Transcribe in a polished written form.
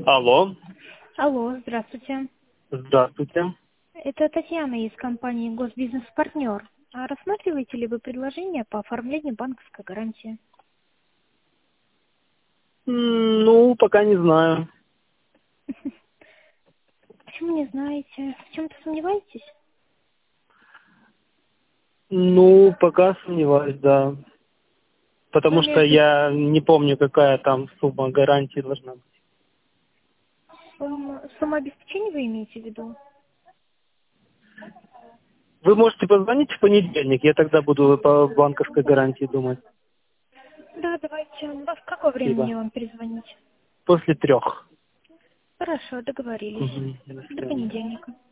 Алло, Алло, здравствуйте. здравствуйте. Это Татьяна из компании «Госбизнес-партнер». А рассматриваете ли вы предложение по оформлению банковской гарантии? Ну, пока не знаю. Почему не знаете? В чем-то сомневаетесь? Ну, пока сомневаюсь, да. Вы Потому что имеете я не помню, какая там сумма гарантии должна быть. сумму обеспечения, вы имеете в виду? Вы можете позвонить в понедельник, я тогда буду по банковской гарантии думать. Да, давайте. В какое время мне Спасибо. вам перезвонить? После 3. Хорошо, договорились. Угу, до До свидания. понедельника.